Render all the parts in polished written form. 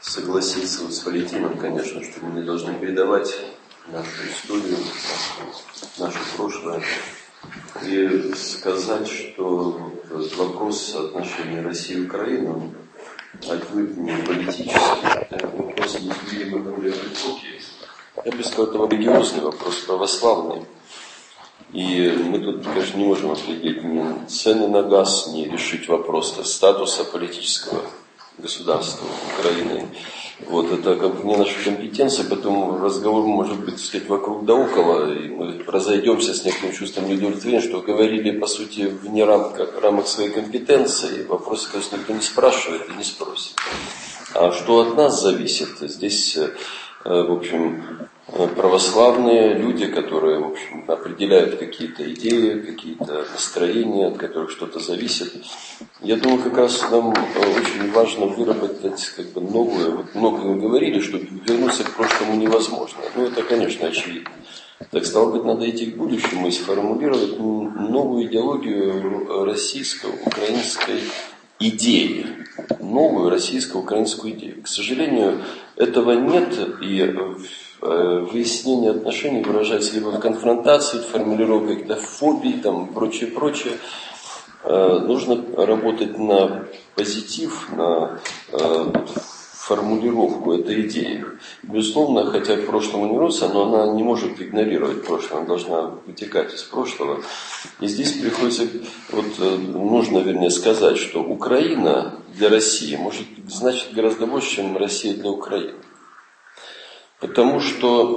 согласиться вот с Валентином, конечно, что мы не должны передавать нашу историю, наше прошлое. И сказать, что вопрос отношений России и Украины, он отнюдь не политический, это вопрос неизмеримо более глубокий. Я бы сказал, это религиозный вопрос, православный. И мы тут, конечно, не можем определить ни цены на газ, ни решить вопрос статуса политического государства Украины. Вот, это как не наша компетенция, поэтому разговор может быть, так сказать, вокруг да около, и мы разойдемся с неким чувством неудовлетворения, что говорили, по сути, вне рамок своей компетенции. Вопросы, конечно, никто не спрашивает и не спросит. А что от нас зависит? Здесь, в общем, православные люди, которые, в общем, определяют какие-то идеи, какие-то настроения, от которых что-то зависит. Я думаю, как раз нам очень важно выработать как бы новую, вот много мы говорили, что вернуться к прошлому невозможно. Ну, это, конечно, очевидно. Так, стало быть, надо идти к будущему и сформулировать новую идеологию российско-украинской идеи. Новую российско-украинскую идею. К сожалению, этого нет, и выяснение отношений выражается либо в конфронтации, в формулировке каких-то фобий, там, прочее. Нужно работать на позитив, на формулировку этой идеи. Безусловно, хотя к прошлому не рвется, но она не может игнорировать прошлое, она должна вытекать из прошлого. И здесь приходится, нужно, вернее, сказать, что Украина для России может значить гораздо больше, чем Россия для Украины. Потому что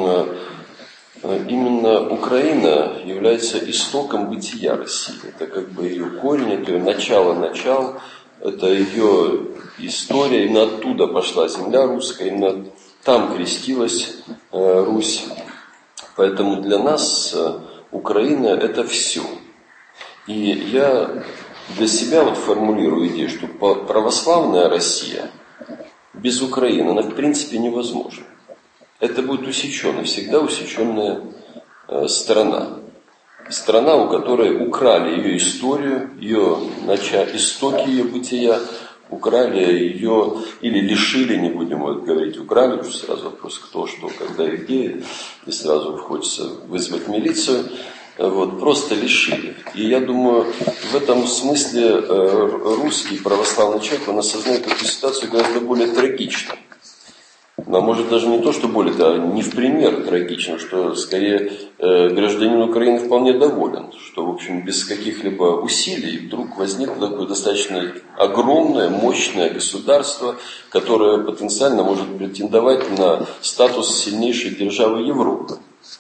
именно Украина является истоком бытия России. Это как бы ее корень, это ее начало, это ее история. Именно оттуда пошла земля русская, именно там крестилась Русь. Поэтому для нас Украина – это все. И я для себя формулирую идею, что православная Россия без Украины, она в принципе невозможна. Это будет усеченная, всегда усеченная страна. Страна, у которой украли ее историю, ее истоки ее бытия, украли ее или лишили, не будем говорить украли, потому что сразу вопрос кто, что, когда и где, и сразу хочется вызвать милицию. Просто лишили. И я думаю, в этом смысле русский православный человек, он осознает эту ситуацию гораздо более трагично. Но может даже не то, что более, а не в пример трагично, что скорее гражданин Украины вполне доволен, что в общем без каких-либо усилий вдруг возникло такое достаточно огромное, мощное государство, которое потенциально может претендовать на статус сильнейшей державы Европы.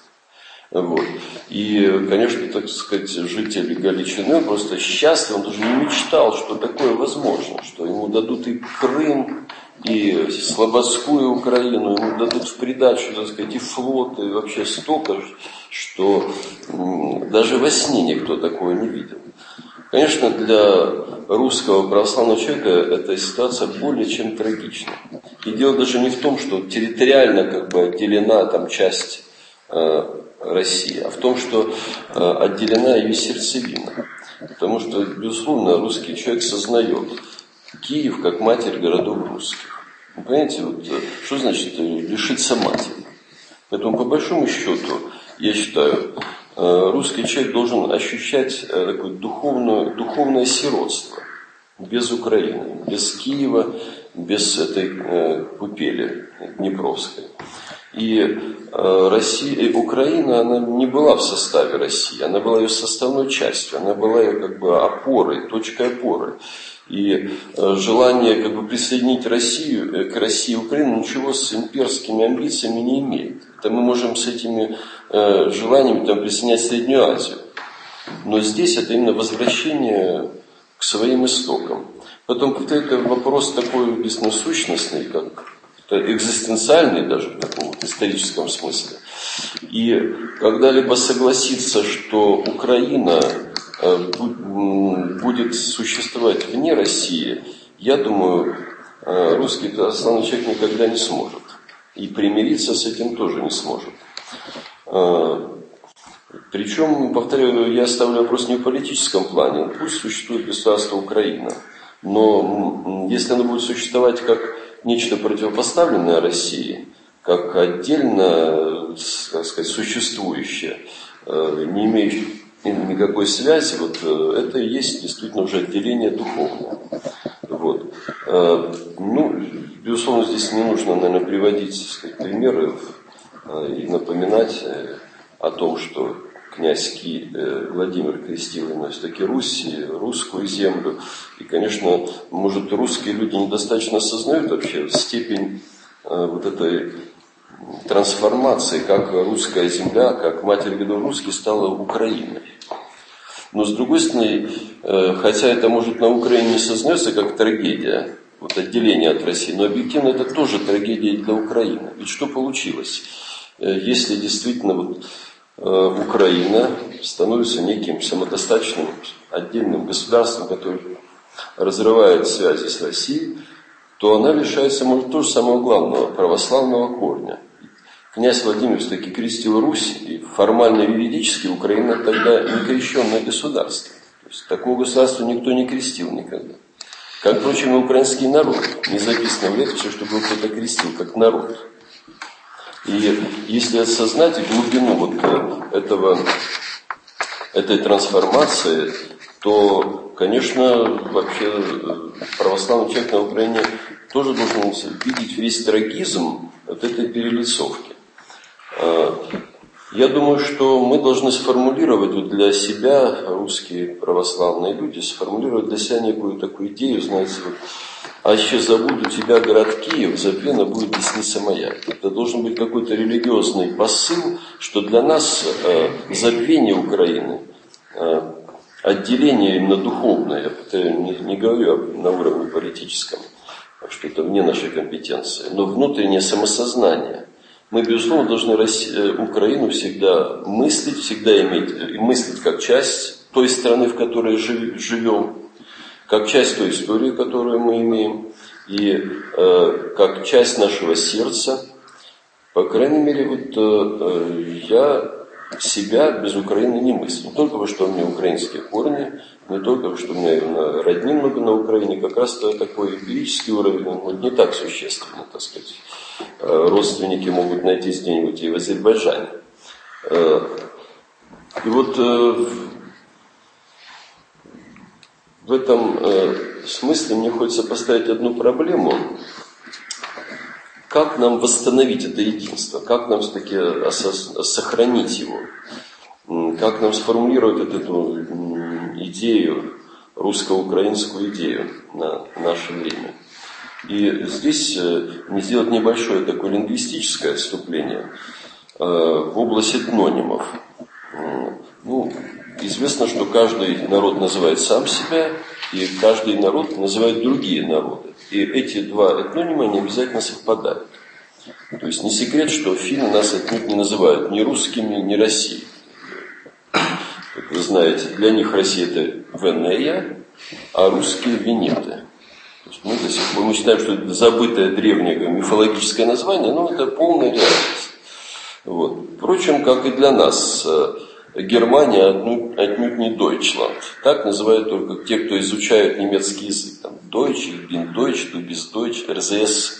И, конечно, так сказать, житель Галичины просто счастлив, он даже не мечтал, что такое возможно, что ему дадут и Крым, и слободскую Украину, ему дадут в придачу, так сказать, и флот, и вообще столько, что даже во сне никто такого не видел. Конечно, для русского православного человека эта ситуация более чем трагична. И дело даже не в том, что территориально как бы отделена там часть России, а в том, что отделена ее сердцевина. Потому что, безусловно, русский человек сознает Киев как матерь городов русских. Вы понимаете, что значит лишиться матери? Поэтому, по большому счету, я считаю, русский человек должен ощущать такое духовное сиротство без Украины, без Киева, без этой купели Днепровской. И Украина, она не была в составе России, она была ее составной частью, она была ее как бы опорой, точкой опоры. И желание как бы присоединить Россию к России и Украину ничего с имперскими амбициями не имеет. Это мы можем с этими желаниями присоединять Среднюю Азию. Но здесь это именно возвращение к своим истокам. Потом это вопрос такой действительно сущностный, как экзистенциальный даже в таком историческом смысле. И когда-либо согласиться, что Украина будет существовать вне России, я думаю, русский православный человек никогда не сможет. И примириться с этим тоже не сможет. Причем, повторяю, я ставлю вопрос не в политическом плане. Пусть существует государство Украина. Но если оно будет существовать как нечто противопоставленное России, как отдельно, так сказать, существующее, не имеющее никакой связи, вот это и есть действительно уже отделение духовное. Вот. Ну, безусловно, здесь не нужно, наверное, приводить, так сказать, примеры и напоминать о том, что князь Владимир крестил именно все-таки Русь, русскую землю. И, конечно, может, русские люди недостаточно осознают вообще степень вот этой трансформации, как русская земля, как матерь годов русских стала Украиной. Но, с другой стороны, хотя это, может, на Украине не сознается как трагедия, вот отделение от России, но объективно это тоже трагедия для Украины. Ведь что получилось? Если действительно вот Украина становится неким самодостаточным отдельным государством, которое разрывает связи с Россией, то она лишается, может, тоже самого главного, православного корня. Князь Владимир все-таки крестил Русь, и формально юридически Украина тогда не крещенное государство. То есть такого государства никто не крестил никогда. Как, впрочем, и украинский народ. Не записано в летописи, чтобы его кто-то крестил, как народ. И если осознать глубину вот этой трансформации, то, конечно, вообще православный человек на Украине тоже должен видеть весь трагизм вот этой перелицовки. Я думаю, что мы должны сформулировать вот для себя, русские православные люди, сформулировать для себя некую такую идею, знаете, вот, «Аще забуду тебя, город Киев, забвена будет десница моя». Это должен быть какой-то религиозный посыл, что для нас забвение Украины, отделение именно духовное, я не говорю на уровне политическом, что это вне нашей компетенции, но внутреннее самосознание. Мы, безусловно, должны Украину всегда мыслить, всегда иметь, и мыслить как часть той страны, в которой живем, как часть той истории, которую мы имеем, и как часть нашего сердца. По крайней мере, вот я себя без Украины не мыслю. Не только потому, что у меня украинские корни, не только потому, что у меня родни много на Украине, как раз такой эмпирический уровень, он не так существенно, так сказать. Родственники могут найтись где-нибудь и в Азербайджане. И вот в этом смысле мне хочется поставить одну проблему. Как нам восстановить это единство? Как нам все-таки сохранить его? Как нам сформулировать эту идею, русско-украинскую идею на наше время? И здесь мне сделать небольшое такое лингвистическое отступление в область этнонимов. Ну, известно, что каждый народ называет сам себя, и каждый народ называет другие народы. И эти два этнонима не обязательно совпадают. То есть не секрет, что финны нас отнюдь не называют ни русскими, ни Россией. Как вы знаете, для них Россия это Венея, а русские Венеты. То есть мы до сих пор мы считаем, что это забытое древнее мифологическое название, но это полная реальность. Вот. Впрочем, как и для нас, Германия отнюдь не Deutschland. Так называют только те, кто изучают немецкий язык. Там Deutsch, bin Deutsch, du bist Deutsch, RZS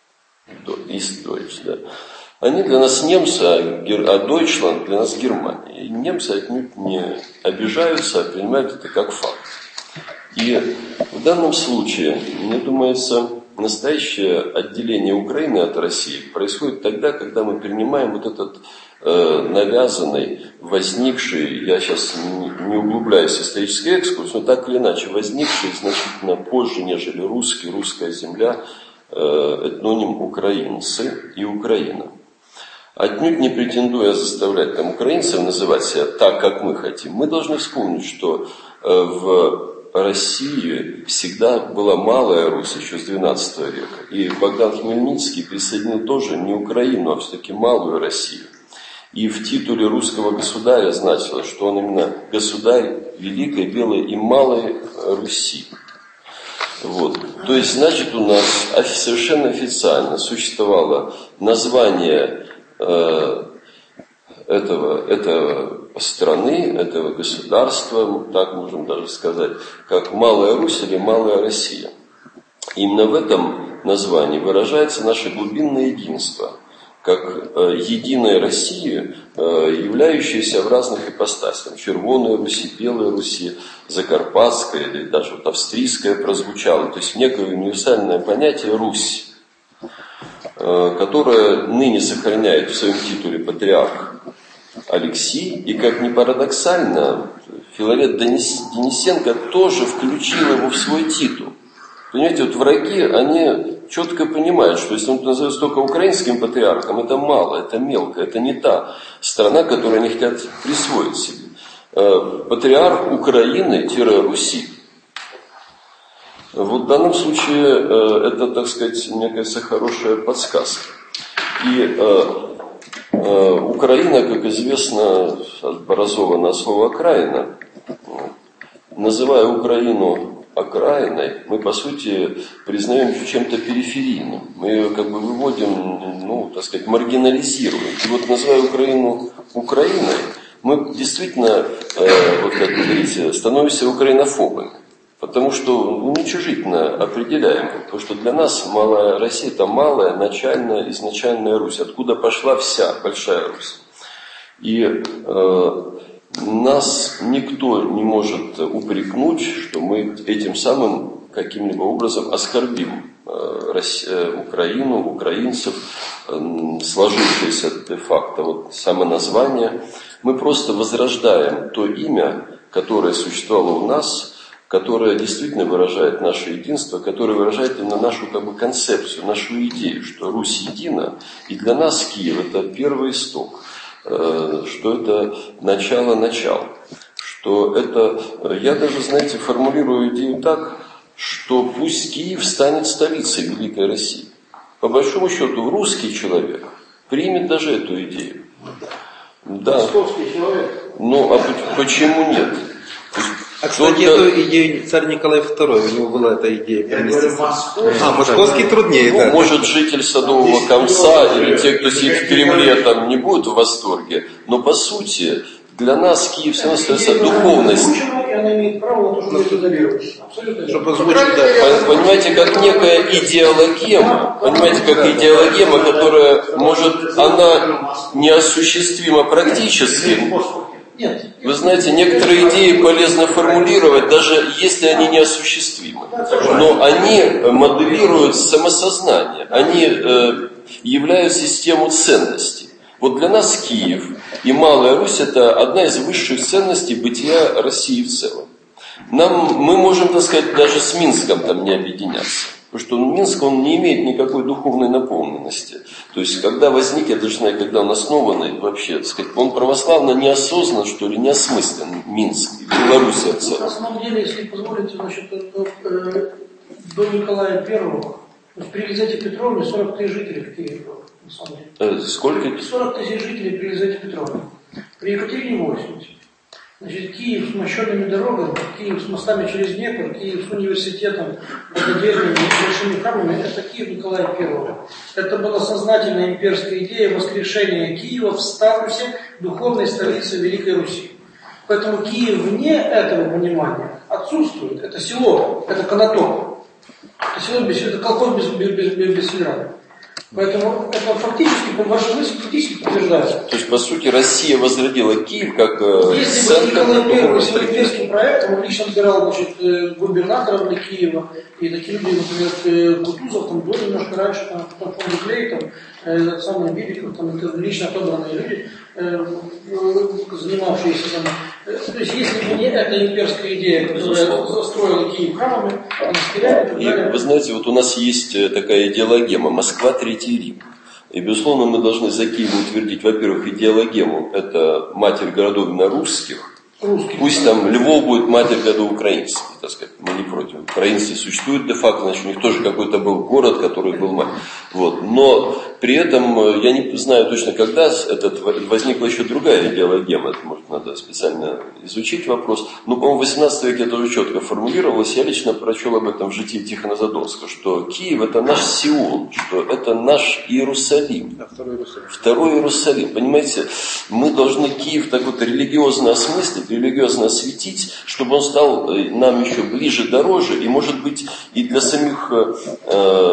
ist Deutsch. Да. Они для нас немцы, а Deutschland для нас Германия. И немцы отнюдь не обижаются, а принимают это как факт. И в данном случае, мне думается, настоящее отделение Украины от России происходит тогда, когда мы принимаем вот этот навязанный, возникший, я сейчас не углубляюсь в исторический экскурс, но так или иначе возникший значительно позже, нежели русская земля, этноним украинцы и Украина. Отнюдь не претендуя заставлять там украинцев называть себя так, как мы хотим, мы должны вспомнить, что в России всегда была Малая Русь еще с XII века. И Богдан Хмельницкий присоединил тоже не Украину, а все-таки Малую Россию. И в титуле русского государя значилось, что он именно государь Великой, Белой и Малой Руси. Вот. То есть, значит, у нас совершенно официально существовало название этого страны, этого государства, так можем даже сказать, как Малая Русь или Малая Россия. Именно в этом названии выражается наше глубинное единство, как единая Россия, являющаяся в разных ипостасях. Червоная Руси, Белая Руси, Закарпатская или даже вот австрийская прозвучала. То есть некое универсальное понятие Русь, которое ныне сохраняет в своем титуле патриарх Алексий. И как ни парадоксально, Филарет Денисенко тоже включил его в свой титул. Понимаете, вот враги, они четко понимают, что если он называется только украинским патриархом, это мало, это мелко, это не та страна, которую они хотят присвоить себе. Патриарх Украины-Руси. Вот в данном случае это, так сказать, мне кажется, хорошая подсказка. И Украина, как известно, образована от слова «окраина». Называя Украину окраиной, мы, по сути, признаем ее чем-то периферийным. Мы ее как бы выводим, так сказать, маргинализируем. И вот, называя Украину Украиной, мы действительно, вот как вы говорите, становимся украинофобами. Потому что уничижительно определяем. Потому что для нас малая Россия – это малая, начальная, изначальная Русь. Откуда пошла вся Большая Русь. И нас никто не может упрекнуть, что мы этим самым каким-либо образом оскорбим Украину, украинцев, сложившееся де-факто вот самоназвание. Мы просто возрождаем то имя, которое существовало у нас, которое действительно выражает наше единство, которое выражает именно нашу как бы концепцию, нашу идею, что Русь едина, и для нас Киев – это первый исток, что это начало, что это, я даже, знаете, формулирую идею так, что пусть Киев станет столицей Великой России. По большому счету, русский человек примет даже эту идею. Да. Московский человек. Ну, а почему нет? А, кстати, эту идею царь Николай II, у него была эта идея переместиться. Московский труднее, да. Может, житель Садового Комса или те, кто сидит в Кремле, там не будут в восторге. Но, по сути, для нас Киев все равно остается духовность. Понимаете, как некая идеологема, которая, может, она неосуществима практически. Вы знаете, некоторые идеи полезно формулировать, даже если они неосуществимы. Но они моделируют самосознание, они являют систему ценностей. Вот для нас Киев и Малая Русь – это одна из высших ценностей бытия России в целом. Мы можем, так сказать, даже с Минском там не объединяться. Потому что Минск, он не имеет никакой духовной наполненности. То есть, когда возник, я даже знаю, когда он основан, вообще, так сказать, он православно неосознан, что ли, неосмыслен, Минск, Белоруссия в целом. На самом деле, если позволите, до Николая Первого, при Елизавете Петровне 40 тысяч жителей в Киеве было, на самом деле. Сколько? 40 тысяч жителей при Елизавете Петровне. При Екатерине 80. Значит, Киев с мощенными дорогами, Киев с мостами через Днепр, Киев с университетом, богадельными, большими храмами, это Киев Николая I. Это была сознательная имперская идея воскрешения Киева в статусе духовной столицы Великой Руси. Поэтому Киев вне этого понимания отсутствует. Это село, это Конотоп. Это село, это колхоз без сельрада. Поэтому это фактически, по вашей мысли, фактически подтверждается. То есть, по сути, Россия возродила Киев как если бы Николай I своим имперским проектом, он лично отбирал, губернаторов для Киева, и такие люди, например, Кутузов, там был немножко раньше, там, фон Клей, там, самый Бибиков, там, это лично отобранные люди, занимавшиеся там. То есть, если бы не эта имперская идея, которая застроила Киев храмами, монастырями, и вы знаете, вот у нас есть такая идеологема «Москва, Третий Рим». И, безусловно, мы должны за Киев утвердить, во-первых, идеологему. Это матерь городов на русских. Пусть там Львов будет матерь городов украинских, так сказать, мы не против. Украинцы существуют де-факто, значит, у них тоже какой-то был город, который был мать. Вот. Но при этом, я не знаю точно, когда возникла еще другая идеологема, это, может, надо специально изучить вопрос. Но, по-моему, в 18 веке это уже четко формулировалось. Я лично прочел об этом в житии Тихона Задонского, что Киев – это наш Сеул, что это наш Иерусалим. Второй Иерусалим. Понимаете, мы должны Киев так вот религиозно осмыслить, религиозно осветить, чтобы он стал нам еще ближе, дороже, и, может быть, и для самих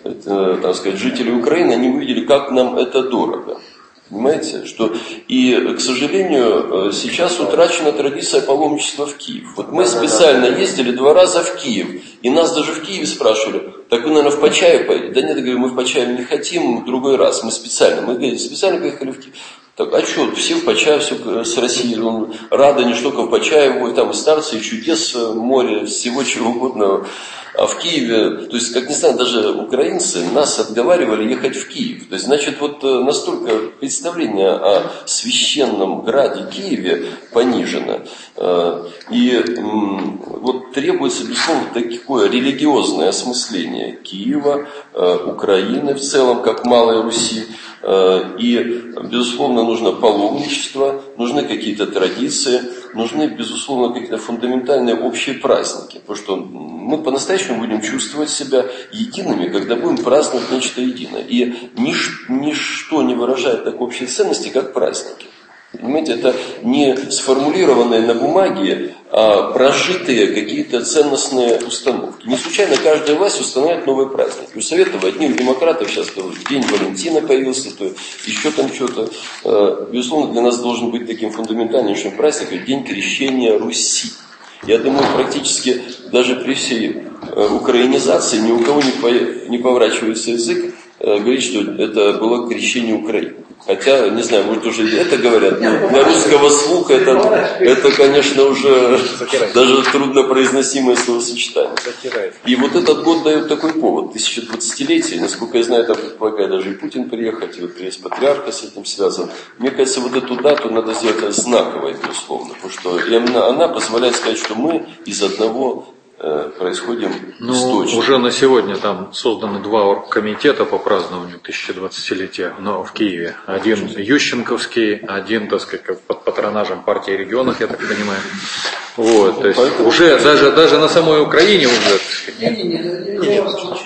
это, так сказать, жители Украины, они увидели, как нам это дорого. Понимаете, что и, к сожалению, сейчас утрачена традиция паломничества в Киев. Вот мы специально ездили 2 раза в Киев, и нас даже в Киеве спрашивали, так вы, наверное, в Почаев поедете? Да нет, я говорю, мы в Почаев не хотим, в другой раз, мы специально поехали в Киев. Так, а что, все в Почаев, все с Россией, рады не только в Почаево, там и старцы, и чудес, море, всего чего угодно. А в Киеве, то есть, как ни странно, даже украинцы нас отговаривали ехать в Киев. То есть, значит, вот настолько представление о священном граде Киеве понижено. И вот требуется, безусловно, такое религиозное осмысление Киева, Украины в целом, как Малой Руси. И, безусловно, нужно паломничество, нужны какие-то традиции, нужны, безусловно, какие-то фундаментальные общие праздники. Потому что мы по-настоящему будем чувствовать себя едиными, когда будем праздновать нечто единое. И ничто не выражает такой общей ценности, как праздники. Понимаете, это не сформулированные на бумаге, а прожитые какие-то ценностные установки. Не случайно каждая власть устанавливает новый праздник. У Советов одних демократов сейчас День Валентина появился, то еще там что-то. Безусловно, для нас должен быть таким фундаментальнейшим праздником День Крещения Руси. Я думаю, практически даже при всей украинизации ни у кого не поворачивается язык говорить, что это было крещение Украины. Хотя, не знаю, может уже это говорят, но для русского слуха это, конечно, уже даже труднопроизносимое словосочетание. И вот этот год дает такой повод, 1020-летие, насколько я знаю, там предполагает даже и Путин приехать, и вот приезд патриарха с этим связан. Мне кажется, вот эту дату надо сделать знаковой, безусловно, потому что именно она позволяет сказать, что мы из одного происходим источник. Уже на сегодня там созданы 2 оргкомитета по празднованию 1020-летия, но в Киеве. Один Ющенковский, один, так сказать, под патронажем партии регионов, я так понимаю. Вот, то есть уже даже на самой Украине уже.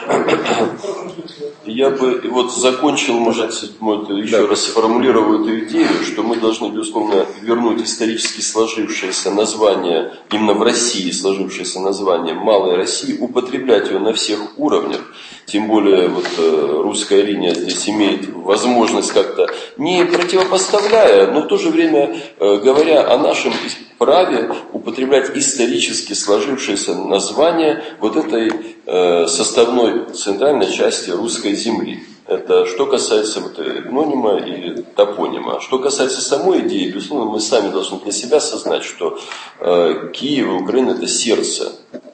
Я бы вот закончил, может, еще раз сформулировал эту идею, что мы должны, безусловно, вернуть исторически сложившееся название, именно в России сложившееся название Малой России, употреблять ее на всех уровнях, тем более вот русская линия здесь имеет возможность как-то, не противопоставляя, но в то же время говоря о нашем праве употреблять исторически сложившееся название вот этой составной центральной части русской земли. Это что касается вот этнонима или топонима. Что касается самой идеи, безусловно, мы сами должны для себя осознать, что Киев и Украина – это сердце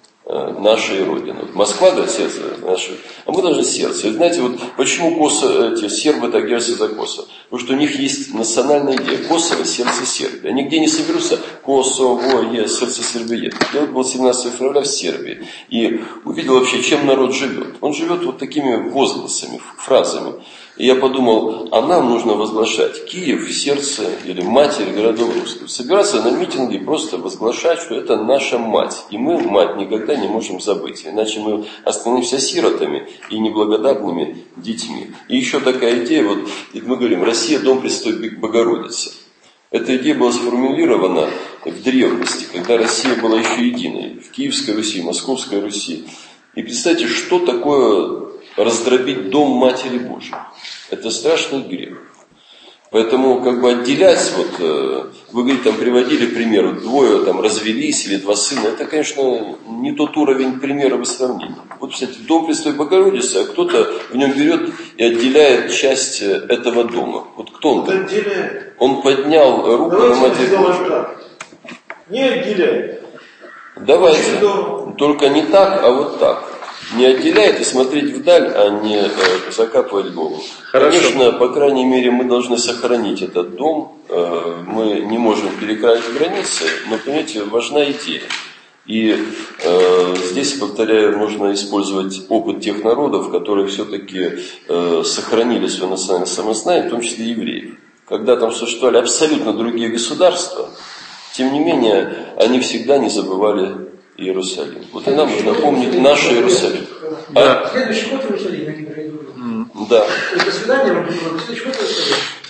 нашей Родины. Москва, да, сердце наше, а мы должны сердце. И знаете, вот почему эти сербы так держатся за Косово? Потому что у них есть национальная идея. Косово – сердце Сербии. Они где не соберутся, Косово, сердце Сербии. Я вот был 17 февраля в Сербии и увидел вообще, чем народ живет. Он живет вот такими возгласами, фразами. И я подумал, а нам нужно возглашать Киев, сердце или матерь городов русских. Собираться на митинги и просто возглашать, что это наша мать. И мы мать никогда не можем забыть. Иначе мы остановимся сиротами и неблагодарными детьми. И еще такая идея, вот мы говорим, Россия – дом Пресвятой Богородицы. Эта идея была сформулирована в древности, когда Россия была еще единой. В Киевской Руси, Московской Руси. И представьте, что такое раздробить дом Матери Божией. Это страшный грех. Поэтому как бы отделять, вот, вы говорите, там приводили пример, 2 там развелись или 2 сына, это, конечно, не тот уровень примера и сравнения. Вот, кстати, дом Пресвятой Богородицы, а кто-то в нем берет и отделяет часть этого дома. Вот кто он? Он поднял руку на Матерь Божию. Не отделяет. Давайте, только не так, а вот так. Не отделяет и смотреть вдаль, а не закапывать голову. Хорошо. Конечно, по крайней мере, мы должны сохранить этот дом. Мы не можем перекраить границы, но, понимаете, важна идея. И здесь, повторяю, можно использовать опыт тех народов, которые все-таки сохранили свое национальное самосознание, в том числе евреев. Когда там существовали абсолютно другие государства, тем не менее, они всегда не забывали Иерусалим. Вот и нам нужно помнить наш Иерусалим. Следующий год Иерусалим, я не говорю. Да. До свидания, до следующего года Иерусалим.